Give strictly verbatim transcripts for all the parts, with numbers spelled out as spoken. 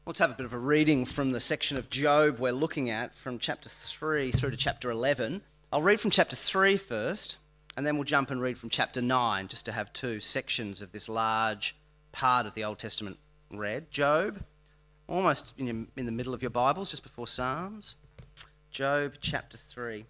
Let's have a bit of a reading from the section of Job we're looking at from chapter three through to chapter eleven. I'll read from chapter three first, and then we'll jump and read from chapter nine, just to have two sections of this large part of the Old Testament read. Job, almost in, your, in the middle of your Bibles, just before Psalms. Job chapter three.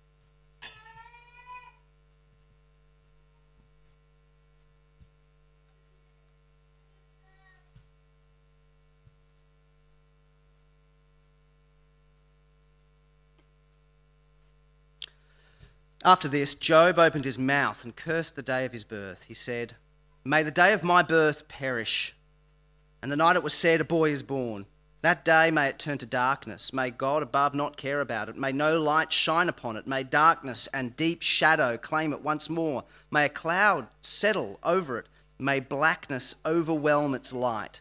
After this, Job opened his mouth and cursed the day of his birth. He said, "May the day of my birth perish, and the night it was said, a boy is born. That day may it turn to darkness. May God above not care about it. May no light shine upon it. May darkness and deep shadow claim it once more. May a cloud settle over it. May blackness overwhelm its light.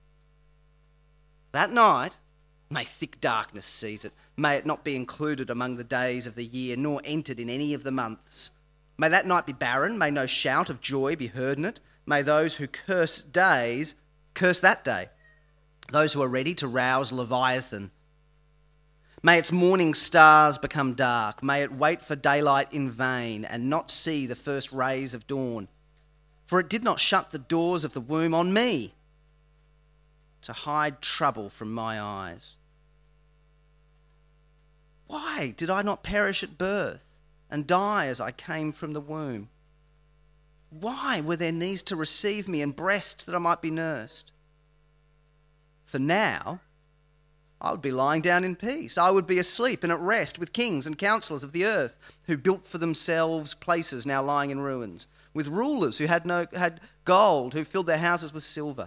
That night, may thick darkness seize it. May it not be included among the days of the year, nor entered in any of the months. May that night be barren. May no shout of joy be heard in it. May those who curse days curse that day, those who are ready to rouse Leviathan. May its morning stars become dark. May it wait for daylight in vain and not see the first rays of dawn. For it did not shut the doors of the womb on me to hide trouble from my eyes. Why did I not perish at birth and die as I came from the womb? Why were there knees to receive me and breasts that I might be nursed? For now I would be lying down in peace. I would be asleep and at rest with kings and counselors of the earth who built for themselves places now lying in ruins, with rulers who had no had gold, who filled their houses with silver.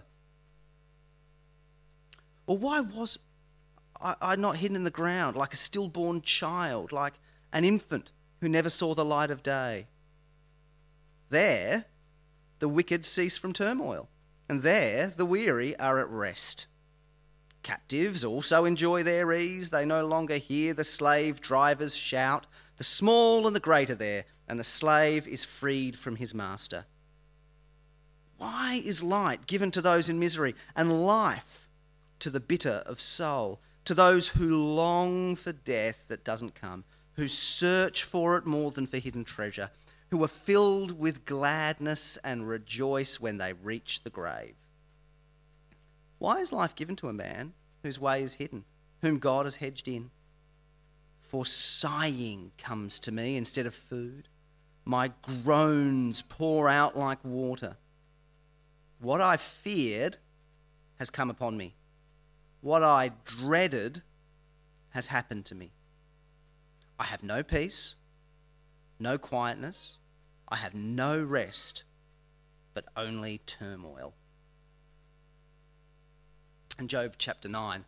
Or why was I, I not hidden in the ground like a stillborn child, like an infant who never saw the light of day? There the wicked cease from turmoil, and there the weary are at rest. Captives also enjoy their ease. They no longer hear the slave drivers shout. The small and the great are there, and the slave is freed from his master. Why is light given to those in misery, and life to the bitter of soul, to those who long for death that doesn't come, who search for it more than for hidden treasure, who are filled with gladness and rejoice when they reach the grave? Why is life given to a man whose way is hidden, whom God has hedged in? For sighing comes to me instead of food. My groans pour out like water. What I feared has come upon me. What I dreaded has happened to me. I have no peace, no quietness. I have no rest, but only turmoil." And Job chapter nine.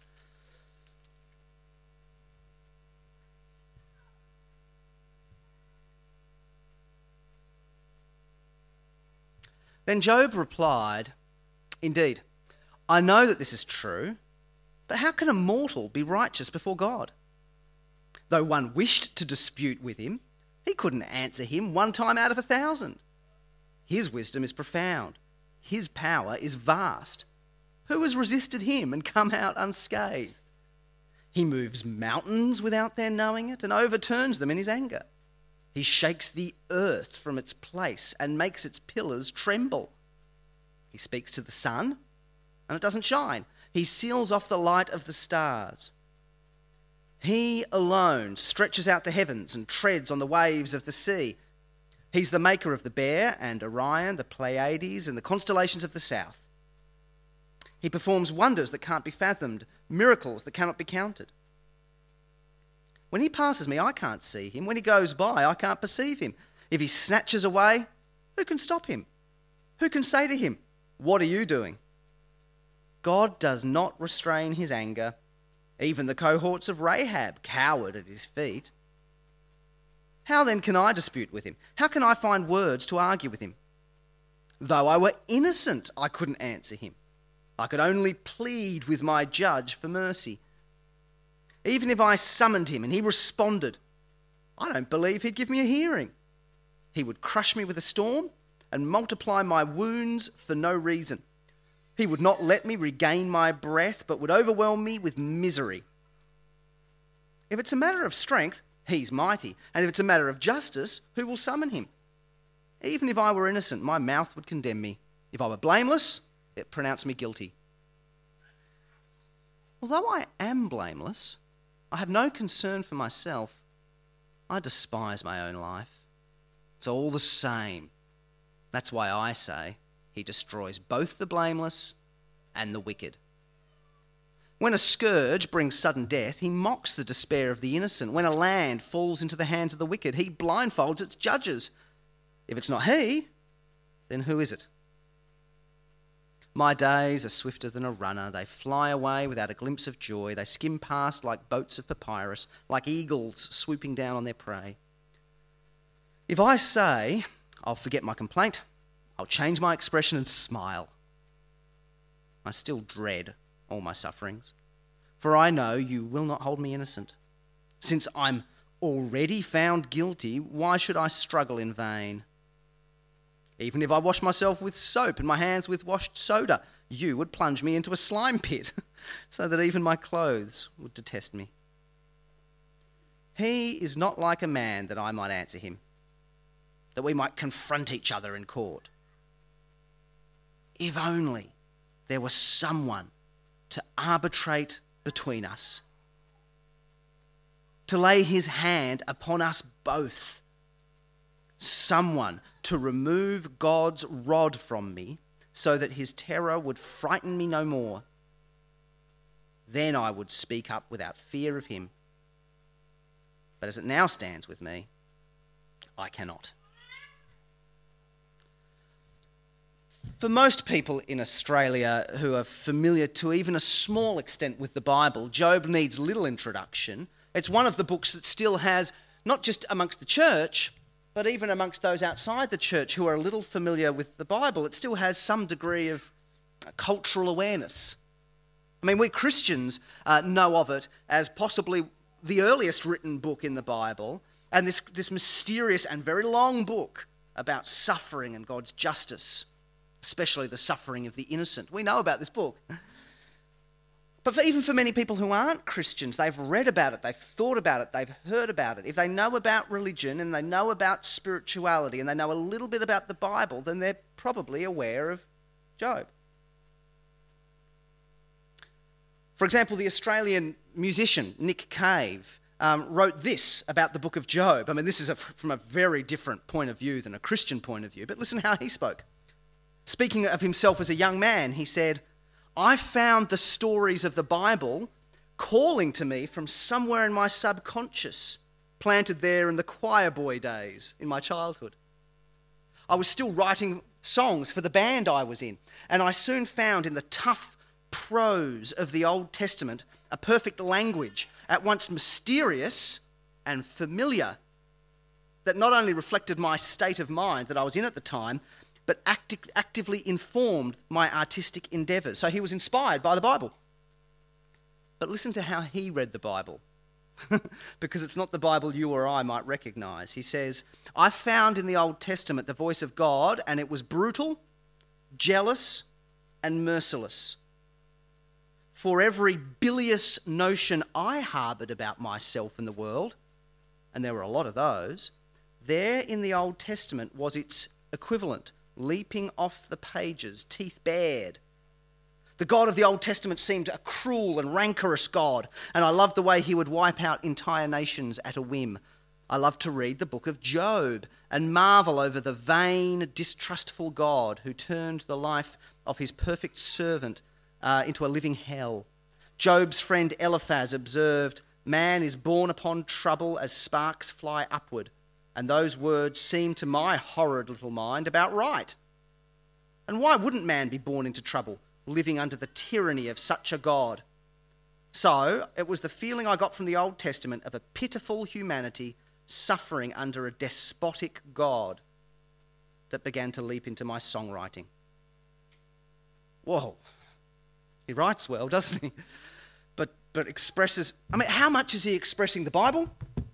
Then Job replied, "Indeed, I know that this is true. But how can a mortal be righteous before God? Though one wished to dispute with him, he couldn't answer him one time out of a thousand. His wisdom is profound. His power is vast. Who has resisted him and come out unscathed? He moves mountains without their knowing it and overturns them in his anger. He shakes the earth from its place and makes its pillars tremble. He speaks to the sun, and it doesn't shine. He seals off the light of the stars. He alone stretches out the heavens and treads on the waves of the sea. He's the maker of the Bear and Orion, the Pleiades, and the constellations of the south. He performs wonders that can't be fathomed, miracles that cannot be counted. When he passes me, I can't see him. When he goes by, I can't perceive him. If he snatches away, who can stop him? Who can say to him, 'What are you doing?' God does not restrain his anger. Even the cohorts of Rahab cowered at his feet. How then can I dispute with him? How can I find words to argue with him? Though I were innocent, I couldn't answer him. I could only plead with my judge for mercy. Even if I summoned him and he responded, I don't believe he'd give me a hearing. He would crush me with a storm and multiply my wounds for no reason. He would not let me regain my breath, but would overwhelm me with misery. If it's a matter of strength, he's mighty. And if it's a matter of justice, who will summon him? Even if I were innocent, my mouth would condemn me. If I were blameless, it pronounced me guilty. Although I am blameless, I have no concern for myself. I despise my own life. It's all the same. That's why I say he destroys both the blameless and the wicked. When a scourge brings sudden death, he mocks the despair of the innocent. When a land falls into the hands of the wicked, he blindfolds its judges. If it's not he, then who is it? My days are swifter than a runner. They fly away without a glimpse of joy. They skim past like boats of papyrus, like eagles swooping down on their prey. If I say, I'll forget my complaint, I'll change my expression and smile, I still dread all my sufferings, for I know you will not hold me innocent. Since I'm already found guilty, why should I struggle in vain? Even if I wash myself with soap and my hands with washed soda, you would plunge me into a slime pit, so that even my clothes would detest me. He is not like a man that I might answer him, that we might confront each other in court. If only there was someone to arbitrate between us, to lay his hand upon us both, someone to remove God's rod from me so that his terror would frighten me no more. Then I would speak up without fear of him. But as it now stands with me, I cannot. For most people in Australia who are familiar to even a small extent with the Bible, Job needs little introduction. It's one of the books that still has, not just amongst the church, but even amongst those outside the church who are a little familiar with the Bible, it still has some degree of cultural awareness. I mean, we Christians uh, know of it as possibly the earliest written book in the Bible, and this, this mysterious and very long book about suffering and God's justice, especially the suffering of the innocent. We know about this book. But for, even for many people who aren't Christians, they've read about it, they've thought about it, they've heard about it. If they know about religion and they know about spirituality and they know a little bit about the Bible, then they're probably aware of Job. For example, the Australian musician Nick Cave um, wrote this about the book of Job. I mean, this is a, from a very different point of view than a Christian point of view, but listen how he spoke. Speaking of himself as a young man, he said, I found the stories of the Bible calling to me from somewhere in my subconscious, planted there in the choir boy days in my childhood. I was still writing songs for the band I was in, and I soon found in the tough prose of the Old Testament a perfect language, at once mysterious and familiar, that not only reflected my state of mind that I was in at the time, but acti- actively informed my artistic endeavours. So he was inspired by the Bible. But listen to how he read the Bible, because it's not the Bible you or I might recognise. He says, I found in the Old Testament the voice of God, and it was brutal, jealous, and merciless. For every bilious notion I harboured about myself and the world, and there were a lot of those, there in the Old Testament was its equivalent, leaping off the pages, teeth bared. The God of the Old Testament seemed a cruel and rancorous God, and I loved the way he would wipe out entire nations at a whim. I loved to read the book of Job and marvel over the vain, distrustful God who turned the life of his perfect servant uh, into a living hell. Job's friend Eliphaz observed, man is born upon trouble as sparks fly upward. And those words seem to my horrid little mind about right. And why wouldn't man be born into trouble, living under the tyranny of such a God? So it was the feeling I got from the Old Testament of a pitiful humanity suffering under a despotic God that began to leap into my songwriting. Whoa, he writes well, doesn't he? But, but expresses, I mean, how much is he expressing the Bible?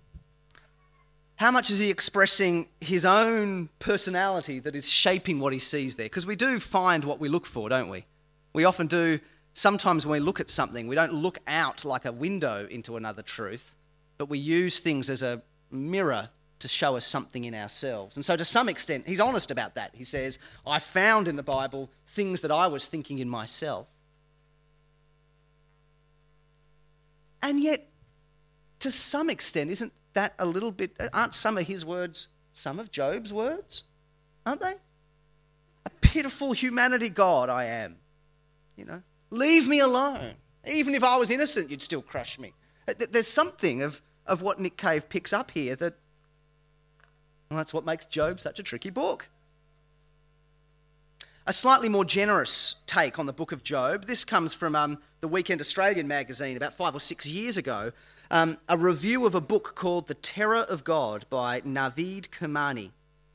How much is he expressing his own personality that is shaping what he sees there? Because we do find what we look for, don't we? We often do, sometimes when we look at something, we don't look out like a window into another truth, but we use things as a mirror to show us something in ourselves. And so to some extent, he's honest about that. He says, I found in the Bible things that I was thinking in myself. And yet, to some extent, isn't that a little bit, aren't some of his words some of Job's words? Aren't they? A pitiful humanity God I am. You know, leave me alone. Even if I was innocent, you'd still crush me. There's something of, of what Nick Cave picks up here that, well, that's what makes Job such a tricky book. A slightly more generous take on the book of Job. This comes from um, the Weekend Australian magazine about five or six years ago. Um, a review of a book called The Terror of God by Naveed Kermani.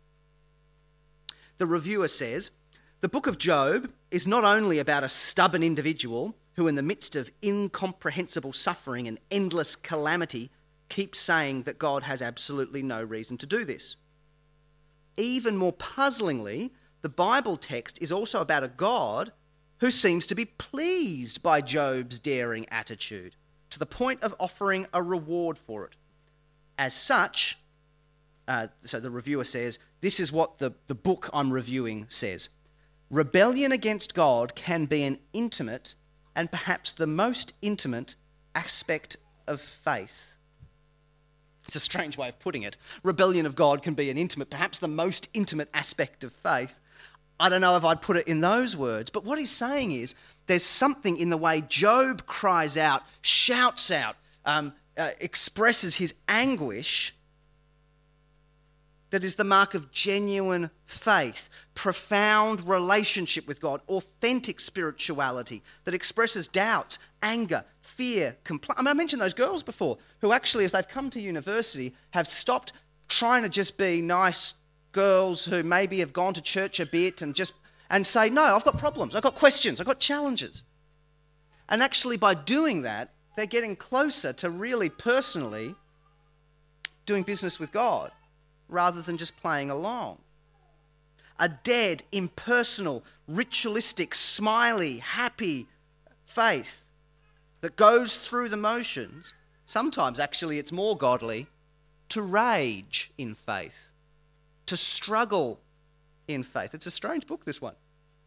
The reviewer says, the book of Job is not only about a stubborn individual who in the midst of incomprehensible suffering and endless calamity keeps saying that God has absolutely no reason to do this. Even more puzzlingly, the Bible text is also about a God who seems to be pleased by Job's daring attitude, to the point of offering a reward for it. As such, uh, so the reviewer says, this is what the, the book I'm reviewing says. Rebellion against God can be an intimate and perhaps the most intimate aspect of faith. It's a strange way of putting it. Rebellion of God can be an intimate, perhaps the most intimate aspect of faith. I don't know if I'd put it in those words, but what he's saying is there's something in the way Job cries out, shouts out, um, uh, expresses his anguish that is the mark of genuine faith, profound relationship with God, authentic spirituality that expresses doubts, anger, fear, compl- I mean, I mentioned those girls before who actually, as they've come to university, have stopped trying to just be nice girls who maybe have gone to church a bit and just and say, no, I've got problems, I've got questions, I've got challenges. And actually by doing that, they're getting closer to really personally doing business with God rather than just playing along. A dead, impersonal, ritualistic, smiley, happy faith that goes through the motions, sometimes actually it's more godly to rage in faith, to struggle in faith. It's a strange book, this one.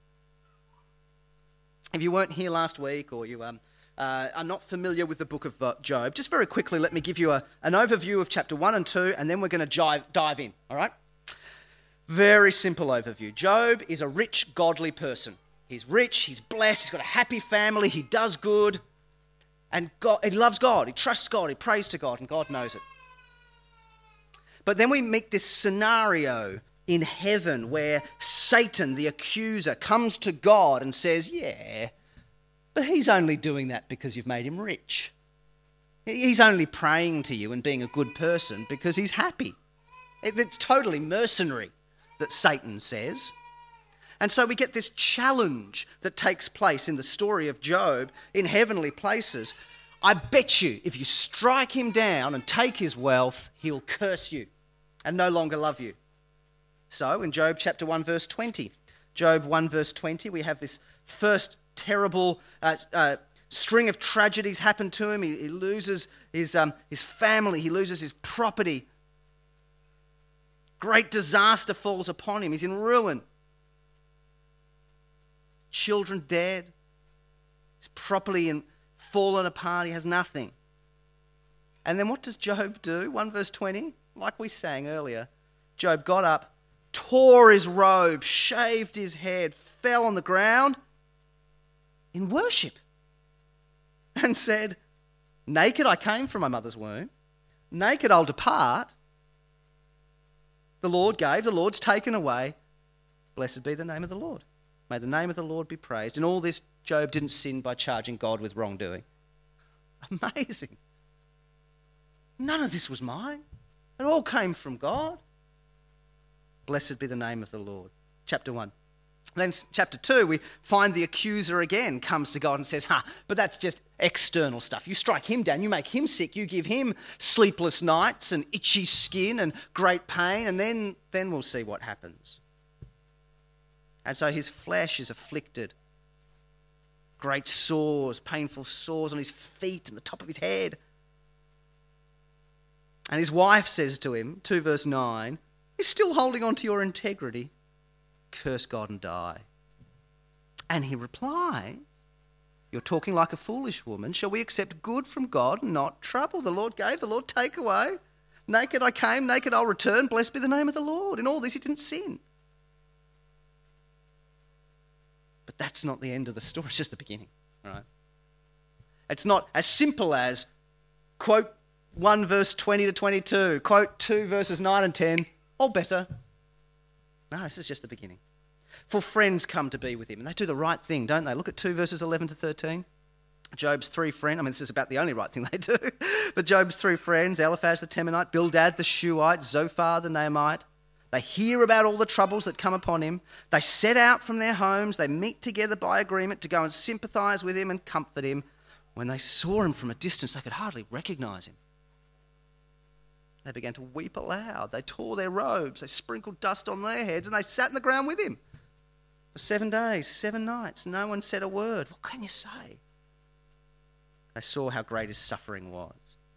If you weren't here last week or you um, uh, are not familiar with the book of Job, just very quickly let me give you a, an overview of chapter one and two, and then we're going to dive, dive in, all right? Very simple overview. Job is a rich, godly person. He's rich, he's blessed, he's got a happy family, he does good, and God, he loves God, he trusts God, he prays to God, and God knows it. But then we meet this scenario in heaven where Satan, the accuser, comes to God and says, yeah, but he's only doing that because you've made him rich. He's only praying to you and being a good person because he's happy. It's totally mercenary, that Satan says. And so we get this challenge that takes place in the story of Job in heavenly places. I bet you if you strike him down and take his wealth, he'll curse you and no longer love you. So in Job chapter one verse twenty, Job one verse twenty, we have this first terrible uh, uh, string of tragedies happen to him. He, he loses his, um, his family, he loses his property. Great disaster falls upon him, he's in ruin. Children dead, his property and fallen apart, he has nothing. And then what does Job do? one verse twenty, like we sang earlier, Job got up, tore his robe, shaved his head, fell on the ground in worship and said, naked I came from my mother's womb, naked I'll depart. The Lord gave, the Lord's taken away. Blessed be the name of the Lord. May the name of the Lord be praised. In all this, Job didn't sin by charging God with wrongdoing. Amazing. None of this was mine. It all came from God. Blessed be the name of the Lord. Chapter one. Then chapter two, we find the accuser again comes to God and says, ha, but that's just external stuff. You strike him down, you make him sick, you give him sleepless nights and itchy skin and great pain, and then, then we'll see what happens. And so his flesh is afflicted. great sores, painful sores on his feet and the top of his head. And his wife says to him, two verse nine, "You're still holding on to your integrity. Curse God and die." And he replies, "You're talking like a foolish woman. Shall we accept good from God and not trouble? The Lord gave, the Lord take away. Naked I came, naked I'll return. Blessed be the name of the Lord." In all this he didn't sin. But that's not the end of the story. It's just the beginning, right? It's not as simple as quote one verse twenty to twenty-two, quote two verses nine and ten, all better. No, this is just the beginning. For friends come to be with him, and they do the right thing, don't they? Look at two verses eleven to thirteen. Job's three friends, I mean, this is about the only right thing they do, but Job's three friends, Eliphaz the Temanite, Bildad the Shuhite, Zophar the Naamite, they hear about all the troubles that come upon him. They set out from their homes. They meet together by agreement to go and sympathise with him and comfort him. When they saw him from a distance, they could hardly recognise him. They began to weep aloud. They tore their robes. They sprinkled dust on their heads, and they sat in the ground with him. For seven days, seven nights, no one said a word. What can you say? They saw how great his suffering was.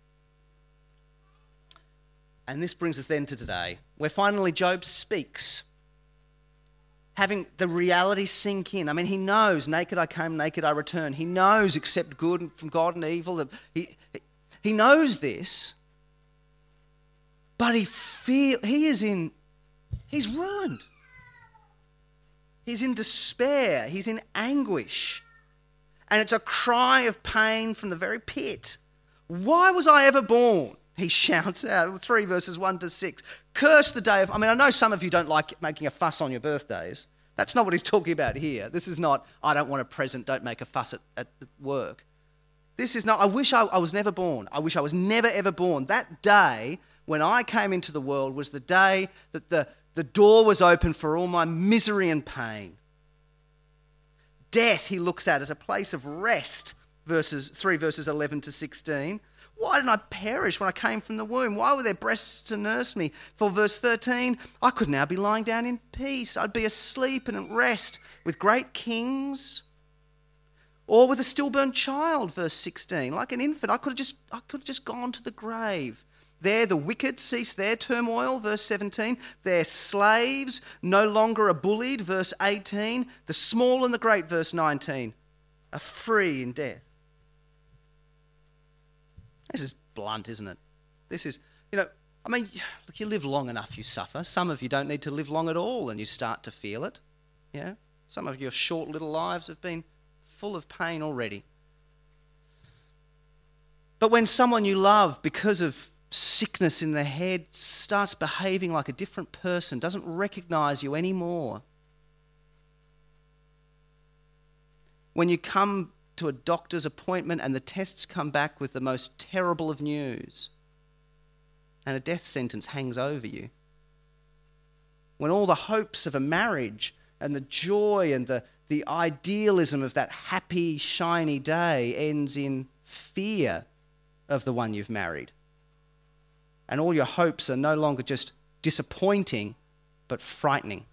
And this brings us then to today, where finally Job speaks, having the reality sink in. I mean, he knows, naked I came, naked I return. He knows, accept good from God and evil. He, he knows this, but he feel he is in, he's ruined. He's in despair. He's in anguish. And it's a cry of pain from the very pit. Why was I ever born? He shouts out, three verses one to six. Curse the day of... I mean, I know some of you don't like making a fuss on your birthdays. That's not what he's talking about here. This is not, I don't want a present, don't make a fuss at, at work. This is not, I wish I, I was never born. I wish I was never, ever born. That day when I came into the world was the day that the, the door was open for all my misery and pain. Death he looks at as a place of rest, verses three verses eleven to sixteen. Why didn't I perish when I came from the womb? Why were there breasts to nurse me? For verse thirteen, I could now be lying down in peace. I'd be asleep and at rest with great kings. Or with a stillborn child, verse sixteen. Like an infant, I could have just, I could have just gone to the grave. There the wicked cease their turmoil, verse seventeen. Their slaves no longer are bullied, verse eighteen. The small and the great, verse nineteen, are free in death. This is blunt, isn't it? This is, you know, I mean, look, you live long enough, you suffer. Some of you don't need to live long at all and you start to feel it. Yeah? Some of your short little lives have been full of pain already. But when someone you love, because of sickness in their head, starts behaving like a different person, doesn't recognise you anymore, when you come to a doctor's appointment and the tests come back with the most terrible of news and a death sentence hangs over you, when all the hopes of a marriage and the joy and the, the idealism of that happy, shiny day ends in fear of the one you've married, and all your hopes are no longer just disappointing but frightening.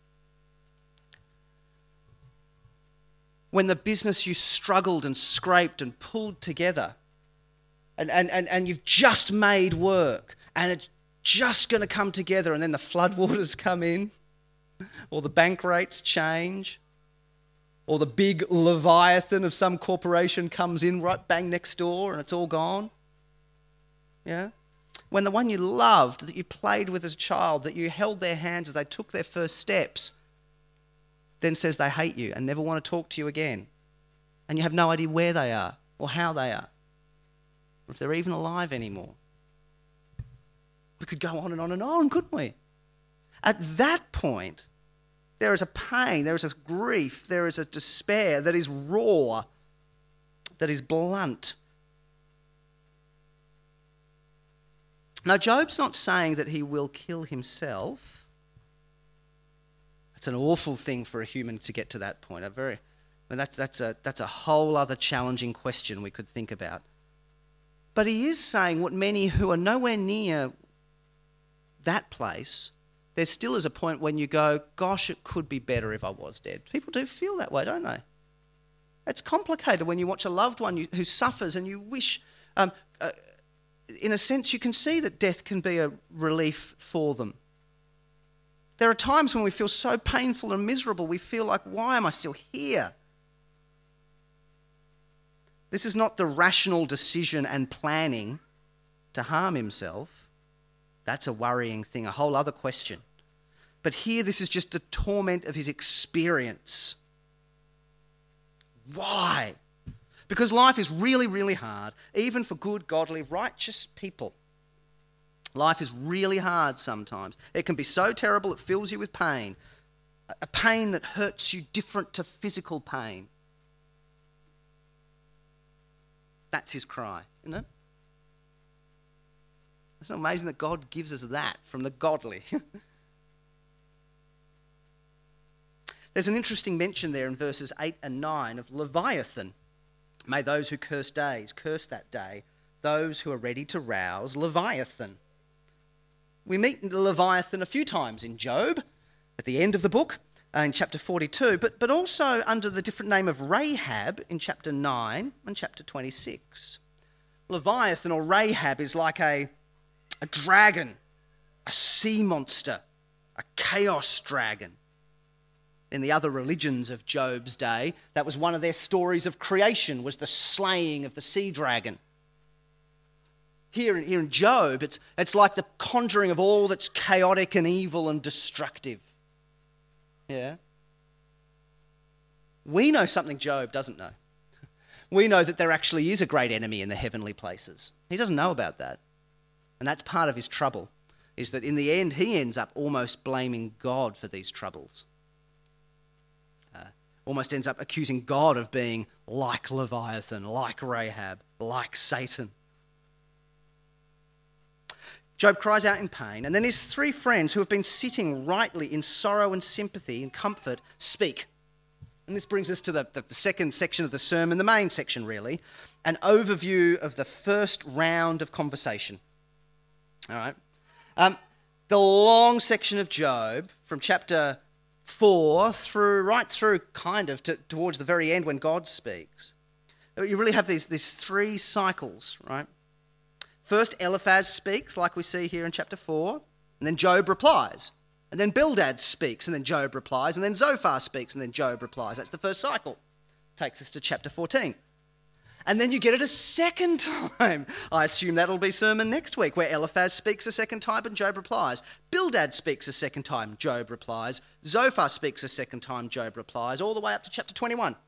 When the business you struggled and scraped and pulled together and, and, and, and you've just made work and it's just going to come together, and then the floodwaters come in, or the bank rates change, or the big leviathan of some corporation comes in right bang next door and it's all gone. Yeah? When the one you loved, that you played with as a child, that you held their hands as they took their first steps, then says they hate you and never want to talk to you again, and you have no idea where they are or how they are, or if they're even alive anymore. We could go on and on and on, couldn't we? At that point, there is a pain, there is a grief, there is a despair that is raw, that is blunt. Now, Job's not saying that he will kill himself. It's an awful thing for a human to get to that point. A very, I mean, that's, that's, a, that's a whole other challenging question we could think about. But he is saying what many who are nowhere near that place, there still is a point when you go, gosh, it could be better if I was dead. People do feel that way, don't they? It's complicated when you watch a loved one who suffers and you wish, um, uh, in a sense, you can see that death can be a relief for them. There are times when we feel so painful and miserable, we feel like, why am I still here? This is not the rational decision and planning to harm himself. That's a worrying thing, a whole other question. But here, this is just the torment of his experience. Why? Because life is really, really hard, even for good, godly, righteous people. Life is really hard sometimes. It can be so terrible it fills you with pain, a pain that hurts you different to physical pain. That's his cry, isn't it? It's not amazing that God gives us that from the godly. There's an interesting mention there in verses eight and nine of Leviathan. May those who curse days curse that day, those who are ready to rouse Leviathan. We meet Leviathan a few times in Job, at the end of the book, uh, in chapter forty-two, but, but also under the different name of Rahab in chapter nine and chapter twenty-six. Leviathan or Rahab is like a, a dragon, a sea monster, a chaos dragon. In the other religions of Job's day, that was one of their stories of creation, was the slaying of the sea dragon. Here, here in Job, it's, it's like the conjuring of all that's chaotic and evil and destructive. Yeah? We know something Job doesn't know. We know that there actually is a great enemy in the heavenly places. He doesn't know about that. And that's part of his trouble, is that in the end, he ends up almost blaming God for these troubles. Almost ends up accusing God of being like Leviathan, like Rahab, like Satan. Job cries out in pain, and then his three friends who have been sitting rightly in sorrow and sympathy and comfort speak. And this brings us to the, the, the second section of the sermon, the main section really, an overview of the first round of conversation. All right. Um, the long section of Job from chapter four through right through kind of to, towards the very end when God speaks. You really have these, these three cycles, right? First, Eliphaz speaks, like we see here in chapter four, and then Job replies. And then Bildad speaks, and then Job replies, and then Zophar speaks, and then Job replies. That's the first cycle. Takes us to chapter fourteen. And then you get it a second time. I assume that'll be sermon next week, where Eliphaz speaks a second time and Job replies. Bildad speaks a second time, Job replies. Zophar speaks a second time, Job replies, all the way up to chapter twenty-one.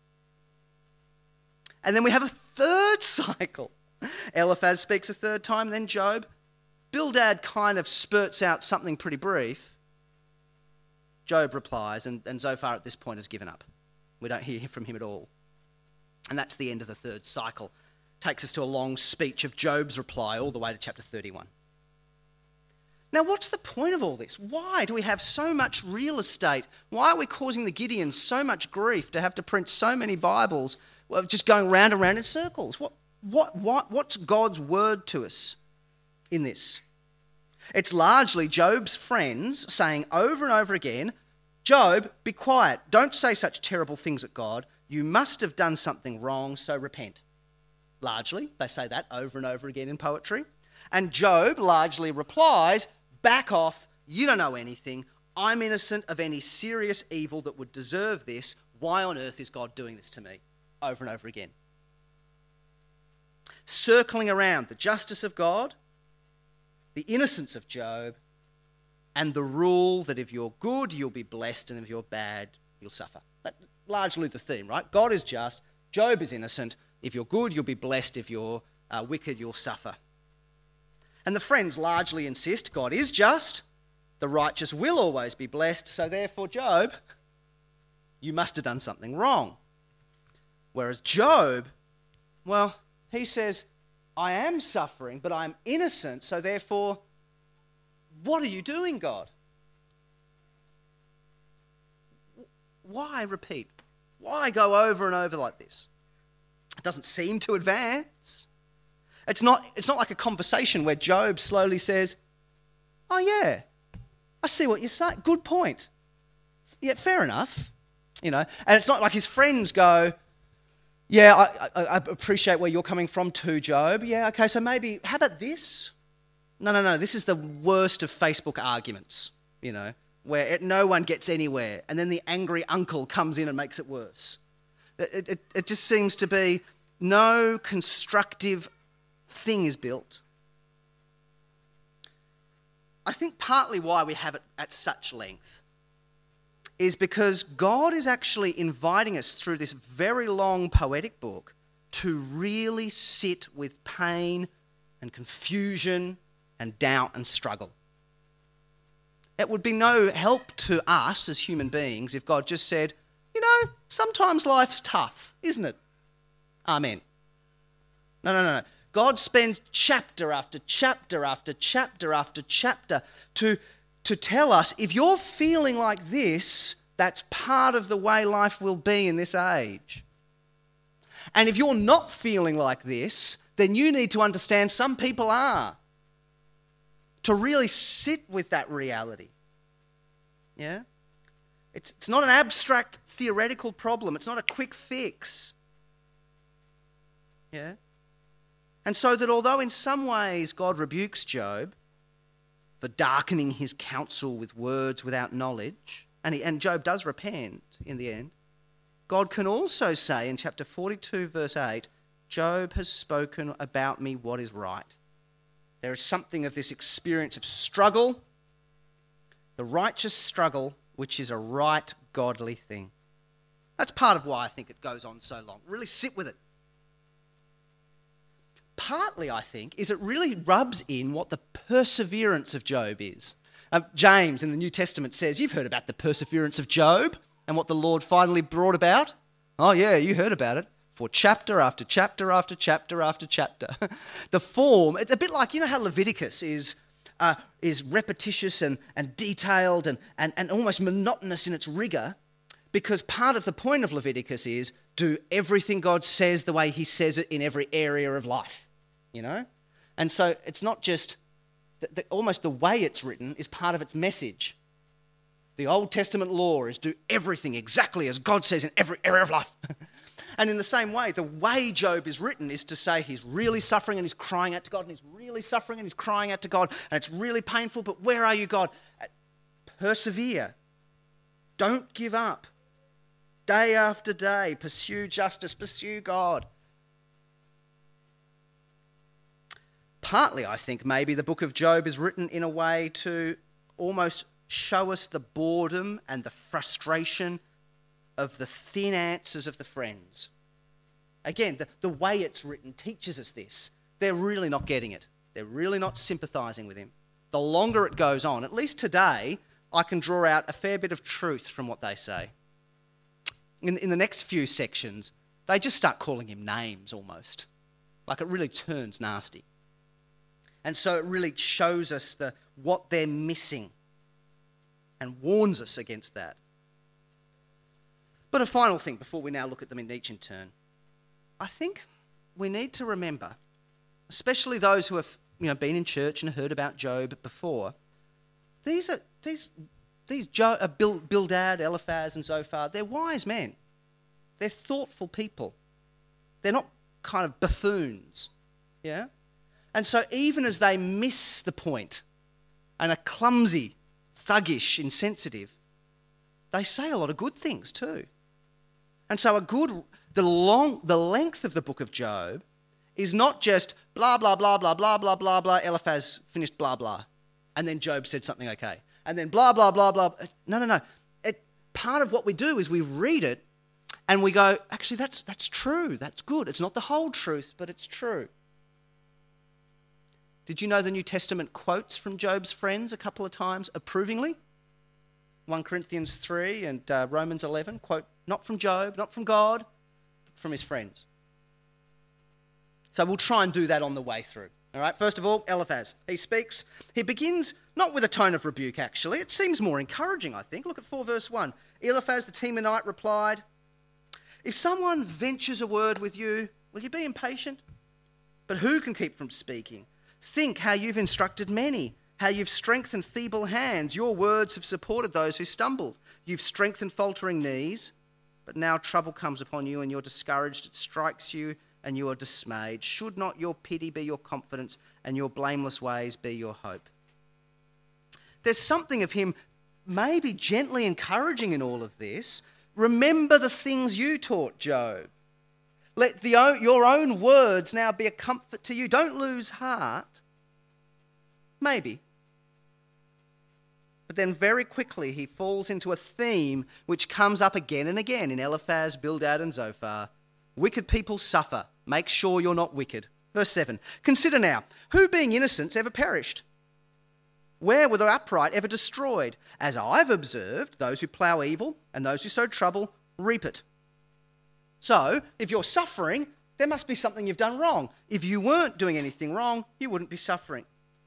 And then we have a third cycle. Eliphaz speaks a third time, then Job. Bildad kind of spurts out something pretty brief. Job replies, and, and Zophar at this point has given up. We don't hear from him at all. And that's the end of the third cycle. Takes us to a long speech of Job's reply all the way to chapter thirty-one. Now, what's the point of all this? Why do we have so much real estate? Why are we causing the Gideons so much grief to have to print so many Bibles, well, just going round and round in circles? What, what, what, what's God's word to us in this? It's largely Job's friends saying over and over again, Job, be quiet. Don't say such terrible things at God. You must have done something wrong, so repent. Largely, they say that over and over again in poetry. And Job largely replies, back off, you don't know anything. I'm innocent of any serious evil that would deserve this. Why on earth is God doing this to me? Over and over again. Circling around the justice of God, the innocence of Job, and the rule that if you're good, you'll be blessed, and if you're bad, you'll suffer. That's largely the theme, right? God is just, Job is innocent. If you're good, you'll be blessed. If you're uh, wicked, you'll suffer. And the friends largely insist God is just, the righteous will always be blessed, so therefore, Job, you must have done something wrong. Whereas Job, well, he says, I am suffering, but I'm innocent, so therefore, what are you doing, God? Why repeat? Why go over and over like this? It doesn't seem to advance. It's not, it's not like a conversation where Job slowly says, oh yeah, I see what you're saying. Good point. Yeah, fair enough. You know, and it's not like his friends go, Yeah, I, I, I appreciate where you're coming from too, Job. Yeah, okay, so maybe, how about this? No, no, no, this is the worst of Facebook arguments, you know, where it, no one gets anywhere, and then the angry uncle comes in and makes it worse. It, it, it just seems to be no constructive thing is built. I think partly why we have it at such length is because God is actually inviting us through this very long poetic book to really sit with pain and confusion and doubt and struggle. It would be no help to us as human beings if God just said, you know, sometimes life's tough, isn't it? Amen. No, no, no, no. God spends chapter after chapter after chapter after chapter to, to tell us, if you're feeling like this, that's part of the way life will be in this age. And if you're not feeling like this, then you need to understand some people are. To really sit with that reality. Yeah? It's, it's not an abstract theoretical problem. It's not a quick fix. Yeah? And so that although in some ways God rebukes Job for darkening his counsel with words without knowledge, and, he, and Job does repent in the end, God can also say in chapter forty-two, verse eight, Job has spoken about me what is right. There is something of this experience of struggle, the righteous struggle, which is a right, godly thing. That's part of why I think it goes on so long. Really sit with it. Partly, I think, is it really rubs in what the perseverance of Job is. Uh, James in the New Testament says, you've heard about the perseverance of Job and what the Lord finally brought about. Oh yeah, you heard about it. For chapter after chapter after chapter after chapter. The form, it's a bit like, you know how Leviticus is uh, is repetitious and, and detailed and, and, and almost monotonous in its rigour, because part of the point of Leviticus is do everything God says the way he says it in every area of life, you know? And so it's not just, the, the, almost the way it's written is part of its message. The Old Testament law is do everything exactly as God says in every area of life. And in the same way, the way Job is written is to say he's really suffering and he's crying out to God, and he's really suffering and he's crying out to God, and it's really painful, but where are you, God? Persevere. Don't give up. Day after day, pursue justice, pursue God. Partly, I think, maybe the book of Job is written in a way to almost show us the boredom and the frustration of the thin answers of the friends. Again, the, the way it's written teaches us this. They're really not getting it. They're really not sympathising with him. The longer it goes on, at least today, I can draw out a fair bit of truth from what they say. In, in the next few sections, they just start calling him names almost. Like it really turns nasty. And so it really shows us the what they're missing and warns us against that. But a final thing before we now look at them in each in turn. I think we need to remember, especially those who have you know, been in church and heard about Job before, these are these these jo- uh, Bil- Bildad, Eliphaz and Zophar, they're wise men. They're thoughtful people. They're not kind of buffoons. Yeah? And so even as they miss the point and are clumsy, thuggish, insensitive, they say a lot of good things too. And so a good, the long, the length of the book of Job is not just blah, blah, blah, blah, blah, blah, blah, blah, Eliphaz finished blah, blah, and then Job said something okay. And then blah, blah, blah, blah. No, no, no. It, part of what we do is we read it and we go, actually, that's that's true. That's good. It's not the whole truth, but it's true. Did you know the New Testament quotes from Job's friends a couple of times approvingly? First Corinthians three and uh, Romans eleven quote, not from Job, not from God, but from his friends. So we'll try and do that on the way through. All right, first of all, Eliphaz. He speaks. He begins not with a tone of rebuke, actually. It seems more encouraging, I think. Look at four verse one. Eliphaz the Temanite replied, if someone ventures a word with you, will you be impatient? But who can keep from speaking? Think how you've instructed many, how you've strengthened feeble hands. Your words have supported those who stumbled. You've strengthened faltering knees. But now trouble comes upon you and you're discouraged. It strikes you and you are dismayed. Should not your pity be your confidence and your blameless ways be your hope? There's something of him maybe gently encouraging in all of this. Remember the things you taught Job. Let the, your own words now be a comfort to you. Don't lose heart. Maybe. But then very quickly he falls into a theme which comes up again and again in Eliphaz, Bildad and Zophar. Wicked people suffer. Make sure you're not wicked. Verse seven. Consider now, who being innocents ever perished? Where were the upright ever destroyed? As I've observed, those who plough evil and those who sow trouble reap it. So, if you're suffering, there must be something you've done wrong. If you weren't doing anything wrong, you wouldn't be suffering.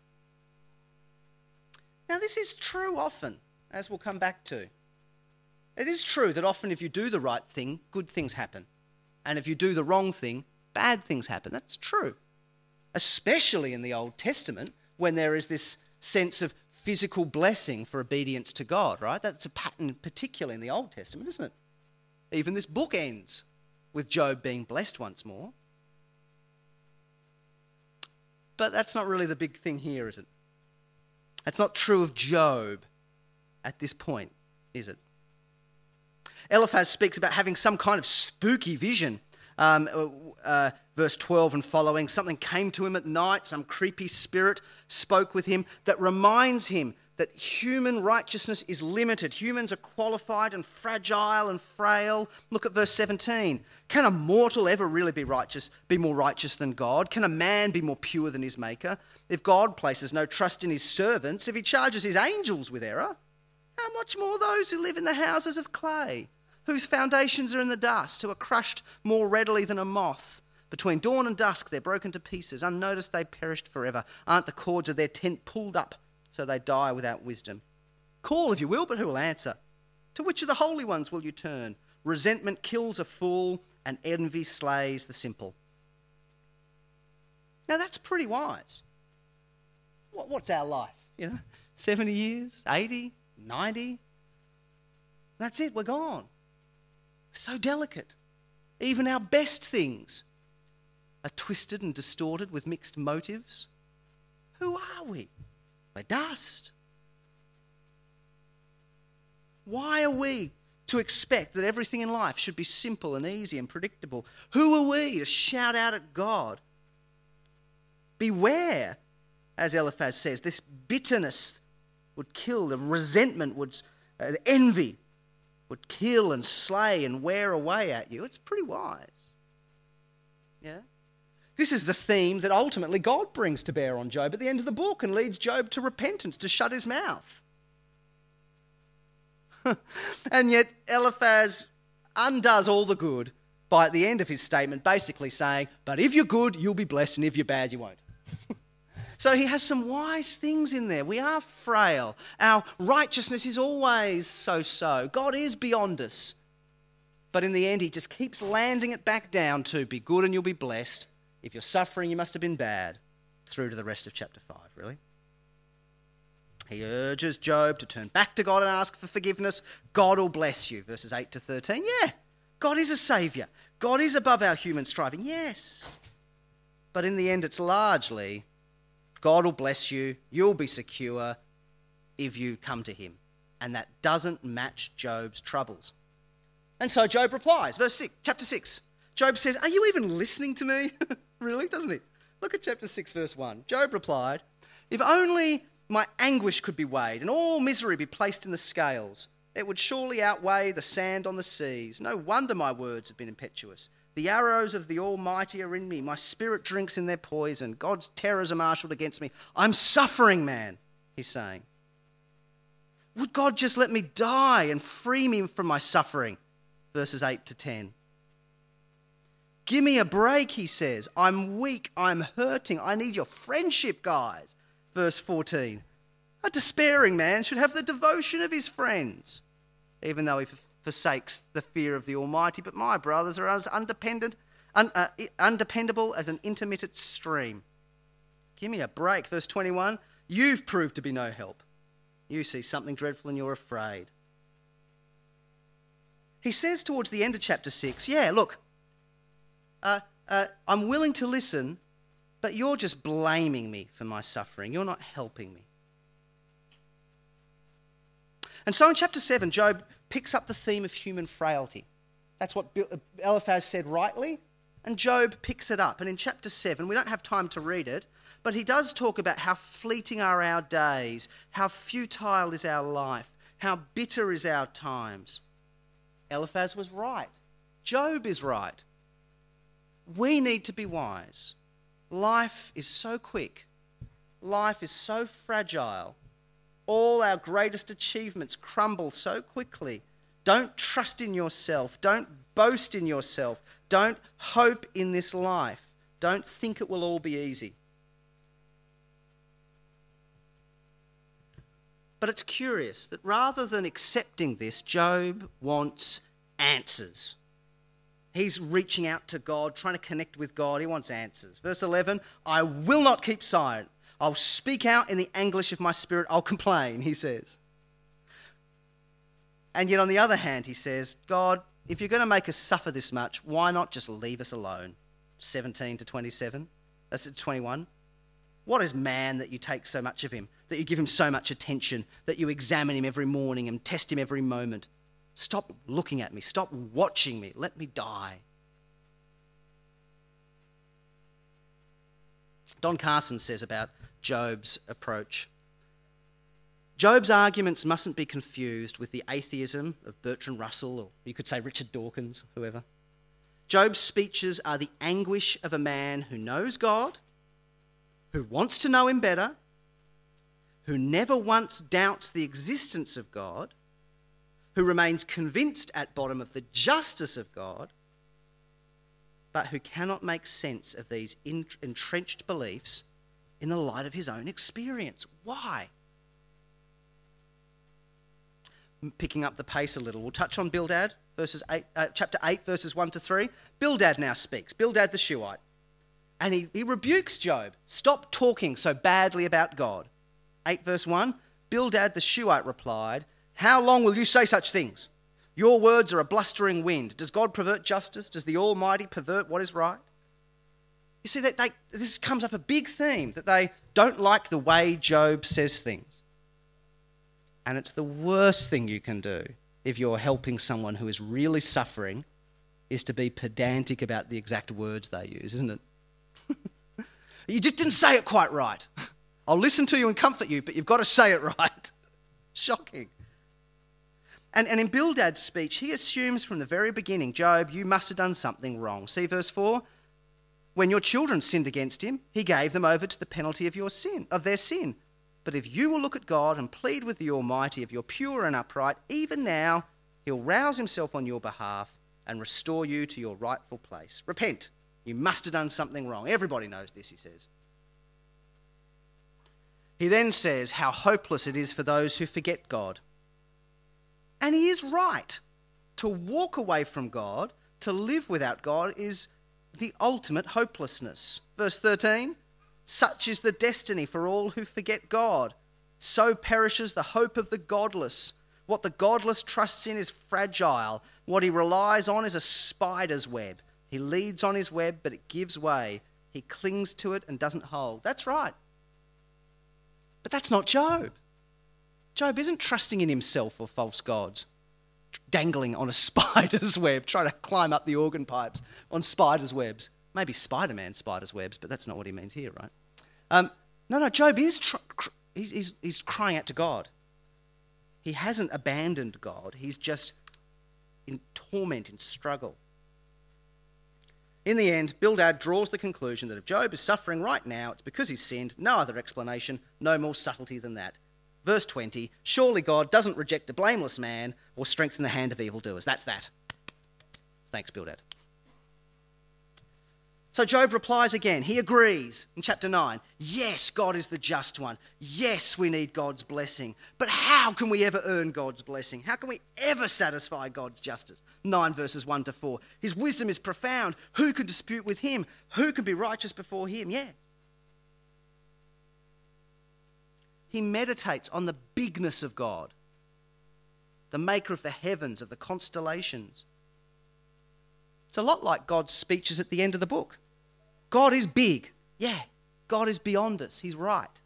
Now, this is true often, as we'll come back to. It is true that often if you do the right thing, good things happen. And if you do the wrong thing, bad things happen. That's true. Especially in the Old Testament, when there is this sense of physical blessing for obedience to God, right? That's a pattern particularly in the Old Testament, isn't it? Even this book ends with Job being blessed once more. But that's not really the big thing here, is it? That's not true of Job at this point, is it? Eliphaz speaks about having some kind of spooky vision. Um, uh, verse twelve and following, something came to him at night, some creepy spirit spoke with him that reminds him that human righteousness is limited. Humans are qualified and fragile and frail. Look at verse seventeen. Can a mortal ever really be righteous, be more righteous than God? Can a man be more pure than his maker? If God places no trust in his servants, if he charges his angels with error, how much more those who live in the houses of clay, whose foundations are in the dust, who are crushed more readily than a moth? Between dawn and dusk they're broken to pieces. Unnoticed they perished forever. Aren't the cords of their tent pulled up so they die without wisdom? Call if you will, but who will answer? To which of the holy ones will you turn? Resentment kills a fool and envy slays the simple. Now that's pretty wise. What, what's our life? You know, seventy years, eighty, ninety? That's it, we're gone. So delicate. Even our best things are twisted and distorted with mixed motives. Who are we? We're dust. Why are we to expect that everything in life should be simple and easy and predictable? Who are we to shout out at God? Beware, as Eliphaz says, this bitterness would kill, the resentment would, uh, the envy would kill and slay and wear away at you. It's pretty wise. Yeah? This is the theme that ultimately God brings to bear on Job at the end of the book and leads Job to repentance, to shut his mouth. And yet Eliphaz undoes all the good by at the end of his statement basically saying, but if you're good, you'll be blessed, and if you're bad, you won't. So he has some wise things in there. We are frail. Our righteousness is always so-so. God is beyond us. But in the end, he just keeps landing it back down to be good and you'll be blessed. If you're suffering, you must have been bad. Through to the rest of chapter five, really. He urges Job to turn back to God and ask for forgiveness. God will bless you, verses eight to thirteen. Yeah, God is a saviour. God is above our human striving, yes. But in the end, it's largely God will bless you, you'll be secure if you come to him. And that doesn't match Job's troubles. And so Job replies, verse six, chapter six. Job says, are you even listening to me? Really, doesn't he? Look at chapter six, verse one. Job replied, if only my anguish could be weighed and all misery be placed in the scales, it would surely outweigh the sand on the seas. No wonder my words have been impetuous. The arrows of the Almighty are in me. My spirit drinks in their poison. God's terrors are marshalled against me. I'm suffering, man, he's saying. Would God just let me die and free me from my suffering? Verses eight to ten. Give me a break, he says. I'm weak. I'm hurting. I need your friendship, guys. Verse fourteen. A despairing man should have the devotion of his friends, even though he forsakes the fear of the Almighty. But my brothers are as undependent, un, uh, undependable as an intermittent stream. Give me a break. Verse twenty-one. You've proved to be no help. You see something dreadful and you're afraid. he says towards the end of chapter six, yeah, look, uh, uh, I'm willing to listen, but you're just blaming me for my suffering. You're not helping me. And so in chapter seven, Job picks up the theme of human frailty. That's what Eliphaz said rightly, and Job picks it up. And in chapter seven, we don't have time to read it, but he does talk about how fleeting are our days, how futile is our life, how bitter is our times. Eliphaz was right. Job is right. We need to be wise. Life is so quick. Life is so fragile. All our greatest achievements crumble so quickly. Don't trust in yourself. Don't boast in yourself. Don't hope in this life. Don't think it will all be easy. But it's curious that rather than accepting this, Job wants answers. He's reaching out to God, trying to connect with God. He wants answers. Verse eleven, I will not keep silent. I'll speak out in the anguish of my spirit. I'll complain, he says. And yet on the other hand, he says, God, if you're going to make us suffer this much, why not just leave us alone? seventeen to twenty-seven. That's at twenty-one. What is man that you take so much of him, that you give him so much attention, that you examine him every morning and test him every moment? Stop looking at me. Stop watching me. Let me die. Don Carson says about Job's approach, Job's arguments mustn't be confused with the atheism of Bertrand Russell, or you could say Richard Dawkins, whoever. Job's speeches are the anguish of a man who knows God, who wants to know him better, who never once doubts the existence of God, who remains convinced at bottom of the justice of God, but who cannot make sense of these entrenched beliefs in the light of his own experience. Why? Picking up the pace a little, we'll touch on Bildad, verses eight, uh, chapter eight, verses one to three. Bildad now speaks, Bildad the Shuhite, and he, he rebukes Job. Stop talking so badly about God. eight verse one, Bildad the Shuhite replied, how long will you say such things? Your words are a blustering wind. Does God pervert justice? Does the Almighty pervert what is right? You see, that they, this comes up a big theme, that they don't like the way Job says things. And it's the worst thing you can do if you're helping someone who is really suffering, is to be pedantic about the exact words they use, isn't it? You just didn't say it quite right. I'll listen to you and comfort you, but you've got to say it right. Shocking. And, and in Bildad's speech, he assumes from the very beginning, Job, you must have done something wrong. See verse four? When your children sinned against him, he gave them over to the penalty of your sin, of their sin. But if you will look at God and plead with the Almighty if you're pure and upright, even now he'll rouse himself on your behalf and restore you to your rightful place. Repent. You must have done something wrong. Everybody knows this, he says. He then says how hopeless it is for those who forget God. And he is right. To walk away from God, to live without God, is the ultimate hopelessness. Verse thirteen, such is the destiny for all who forget God. So perishes the hope of the godless. What the godless trusts in is fragile. What he relies on is a spider's web. He leads on his web, but it gives way. He clings to it and doesn't hold. That's right. But that's not Job. Job isn't trusting in himself or false gods, dangling on a spider's web, trying to climb up the organ pipes on spider's webs. Maybe Spider-Man spider's webs, but that's not what he means here, right? Um, no, no, Job is tr- cr- he's, he's, he's crying out to God. He hasn't abandoned God. He's just in torment, in struggle. In the end, Bildad draws the conclusion that if Job is suffering right now, it's because he's sinned. No other explanation, no more subtlety than that. Verse twenty, surely God doesn't reject a blameless man or strengthen the hand of evildoers. That's that. Thanks, Bildad. So Job replies again. He agrees in chapter nine. Yes, God is the just one. Yes, we need God's blessing. But how can we ever earn God's blessing? How can we ever satisfy God's justice? nine verses one to four. His wisdom is profound. Who can dispute with him? Who can be righteous before him? Yes. He meditates on the bigness of God. the maker of the heavens, of the constellations. It's a lot like God's speeches at the end of the book. God is big. Yeah, God is beyond us. He's right.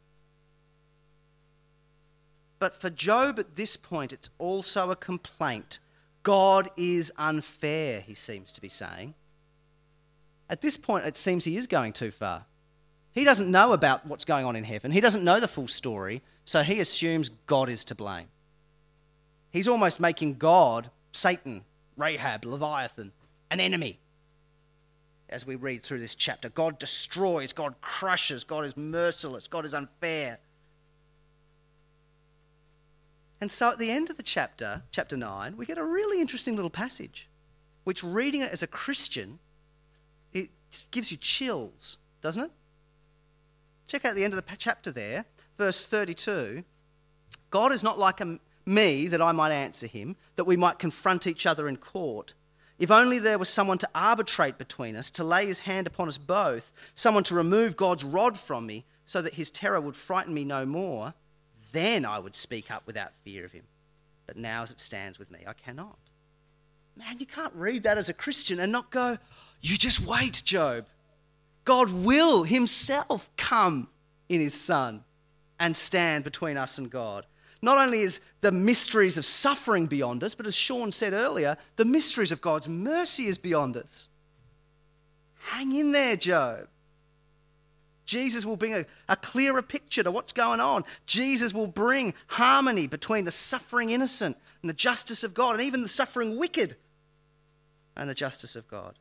But for Job at this point, it's also a complaint. God is unfair, he seems to be saying. At this point, it seems he is going too far. He doesn't know about what's going on in heaven. He doesn't know the full story, so he assumes God is to blame. He's almost making God, Satan, Rahab, Leviathan, an enemy. As we read through this chapter, God destroys, God crushes, God is merciless, God is unfair. And so at the end of the chapter, chapter nine, we get a really interesting little passage, which reading it as a Christian, it gives you chills, doesn't it? Check out the end of the chapter there, verse thirty-two. God is not like a, me that I might answer him, that we might confront each other in court. If only there was someone to arbitrate between us, to lay his hand upon us both, someone to remove God's rod from me so that his terror would frighten me no more, then I would speak up without fear of him. But now as it stands with me, I cannot. Man, you can't read that as a Christian and not go, you just wait, Job. God will himself come in his Son and stand between us and God. Not only is the mysteries of suffering beyond us, but as Sean said earlier, the mysteries of God's mercy is beyond us. Hang in there, Job. Jesus will bring a, a clearer picture to what's going on. Jesus will bring harmony between the suffering innocent and the justice of God, and even the suffering wicked and the justice of God.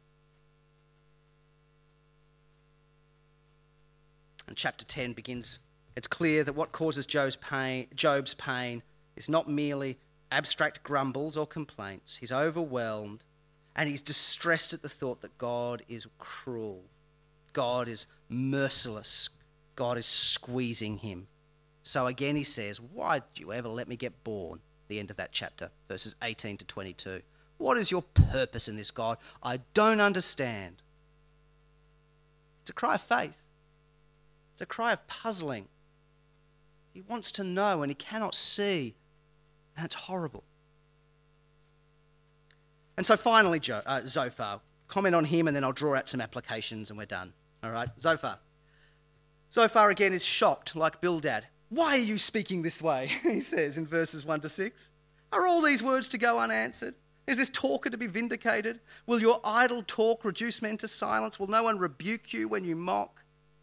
And chapter ten begins. It's clear that what causes Job's pain, Job's pain is not merely abstract grumbles or complaints. He's overwhelmed and he's distressed at the thought that God is cruel. God is merciless. God is squeezing him. So again he says, why did you ever let me get born? The end of that chapter, verses eighteen to twenty-two. What is your purpose in this, God? I don't understand. It's a cry of faith. It's a cry of puzzling. He wants to know and he cannot see, and it's horrible. And so finally, jo- uh, Zophar. Comment on him and then I'll draw out some applications and we're done. All right, Zophar. Zophar again is shocked like Bildad. Why are you speaking this way? He says in verses one to six. Are all these words to go unanswered? Is this talker to be vindicated? Will your idle talk reduce men to silence? Will no one rebuke you when you mock?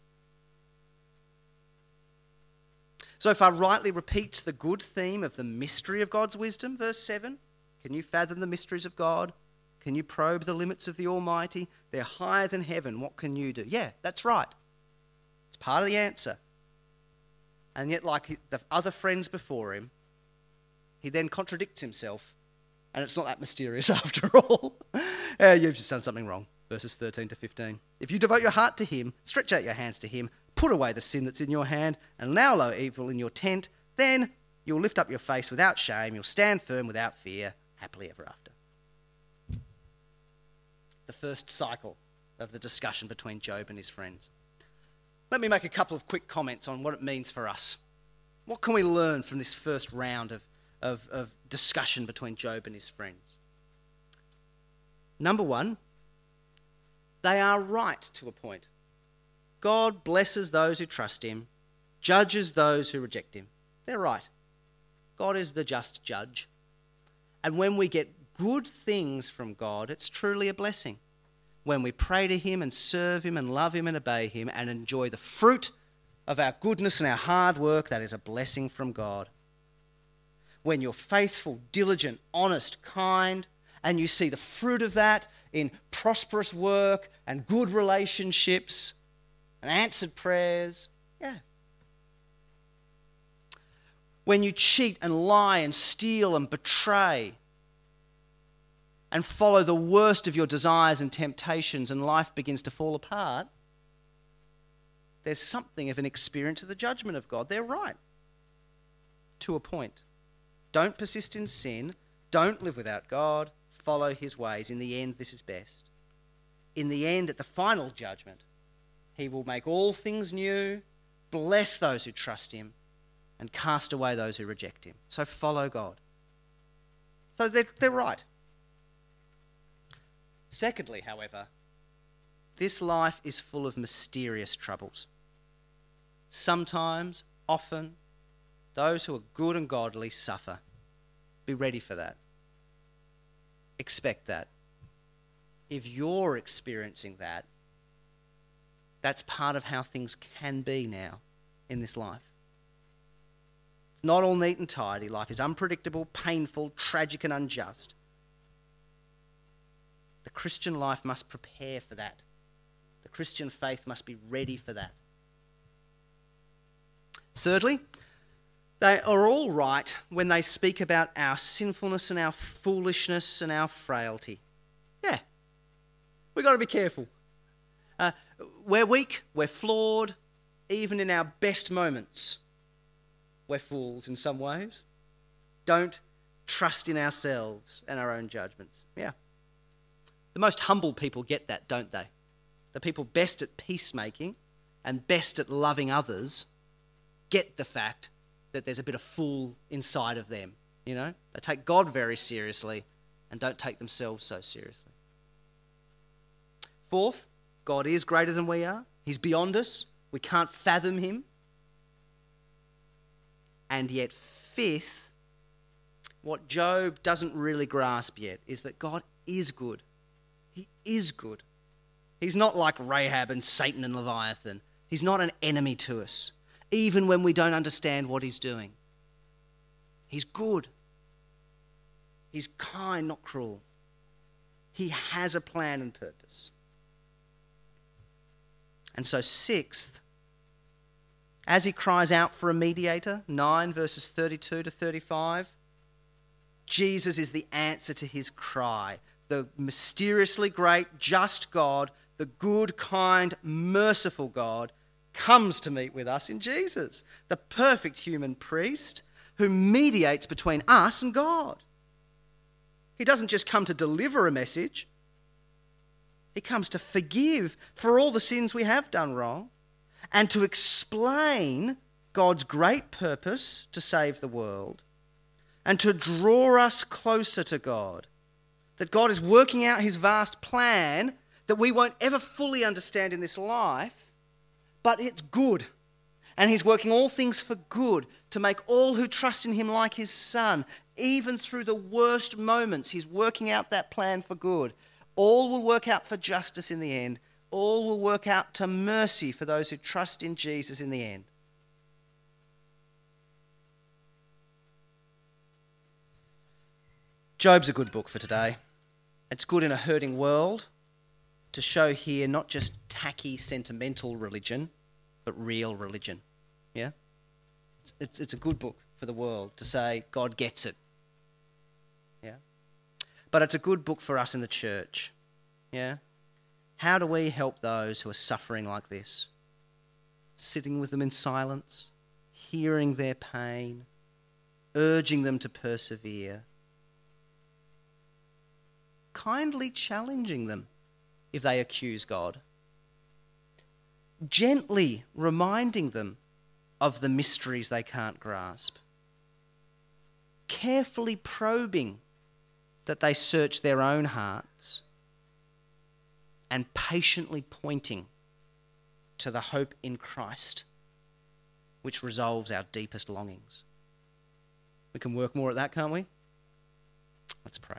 Zophar rightly repeats the good theme of the mystery of God's wisdom, verse seven. Can you fathom the mysteries of God? Can you probe the limits of the Almighty? They're higher than heaven. What can you do? Yeah, that's right. It's part of the answer. And yet, like the other friends before him, he then contradicts himself. And it's not that mysterious after all. uh, you've just done something wrong. Verses thirteen to fifteen. If you devote your heart to him, stretch out your hands to him, put away the sin that's in your hand, and allow no evil in your tent, then you'll lift up your face without shame, you'll stand firm without fear, happily ever after. The first cycle of the discussion between Job and his friends. Let me make a couple of quick comments on what it means for us. What can we learn from this first round of, of, of discussion between Job and his friends? Number one, they are right to a point. God blesses those who trust him, judges those who reject him. They're right. God is the just judge. And when we get good things from God, it's truly a blessing. When we pray to him and serve him and love him and obey him and enjoy the fruit of our goodness and our hard work, that is a blessing from God. When you're faithful, diligent, honest, kind, and you see the fruit of that in prosperous work and good relationships and answered prayers, yeah. When you cheat and lie and steal and betray and follow the worst of your desires and temptations and life begins to fall apart, there's something of an experience of the judgment of God. They're right. To a point. Don't persist in sin. Don't live without God. Follow his ways. In the end, this is best. In the end, at the final judgment, he will make all things new, bless those who trust him, and cast away those who reject him. So follow God. So they're, they're right. Secondly, however, this life is full of mysterious troubles. Sometimes, often, those who are good and godly suffer. Be ready for that. Expect that. If you're experiencing that, that's part of how things can be now in this life. It's not all neat and tidy. Life is unpredictable, painful, tragic and unjust. The Christian life must prepare for that. The Christian faith must be ready for that. Thirdly, they are all right when they speak about our sinfulness and our foolishness and our frailty. Yeah, we've got to be careful. Uh, we're weak, we're flawed, even in our best moments. We're fools in some ways. Don't trust in ourselves and our own judgments. Yeah. The most humble people get that, don't they? The people best at peacemaking and best at loving others get the fact that there's a bit of fool inside of them, you know? They take God very seriously and don't take themselves so seriously. Fourth, God is greater than we are. He's beyond us. We can't fathom him. And yet, fifth, what Job doesn't really grasp yet is that God is good. He is good. He's not like Rahab and Satan and Leviathan. He's not an enemy to us, even when we don't understand what he's doing. He's good. He's kind, not cruel. He has a plan and purpose. And so sixth, as he cries out for a mediator, nine verses thirty-two to thirty-five, Jesus is the answer to his cry. The mysteriously great, just God, the good, kind, merciful God, comes to meet with us in Jesus, the perfect human priest who mediates between us and God. He doesn't just come to deliver a message. He comes to forgive for all the sins we have done wrong and to explain God's great purpose to save the world and to draw us closer to God. That God is working out his vast plan that we won't ever fully understand in this life, but it's good. And he's working all things for good to make all who trust in him like his son. Even through the worst moments, he's working out that plan for good. All will work out for justice in the end. All will work out to mercy for those who trust in Jesus in the end. Job's a good book for today. It's good in a hurting world to show here not just tacky, sentimental religion, but real religion. Yeah? It's, it's, it's a good book for the world to say God gets it. Yeah? But it's a good book for us in the church. Yeah? How do we help those who are suffering like this? Sitting with them in silence, hearing their pain, urging them to persevere, kindly challenging them if they accuse God, gently reminding them of the mysteries they can't grasp, carefully probing that they search their own hearts, and patiently pointing to the hope in Christ, which resolves our deepest longings. We can work more at that, can't we? Let's pray.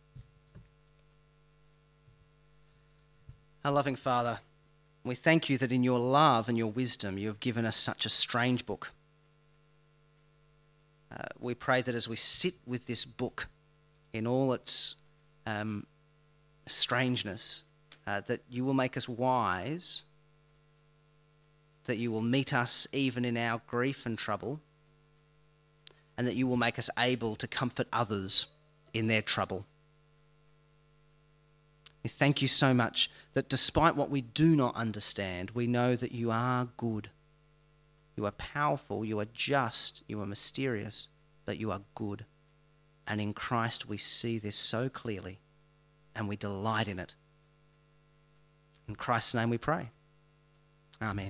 Our loving Father, we thank you that in your love and your wisdom you have given us such a strange book. Uh, we pray that as we sit with this book in all its um, strangeness, uh, that you will make us wise, that you will meet us even in our grief and trouble, and that you will make us able to comfort others in their trouble. We thank you so much that despite what we do not understand, we know that you are good. You are powerful, you are just, you are mysterious, but you are good. And in Christ we see this so clearly and we delight in it. In Christ's name we pray. Amen.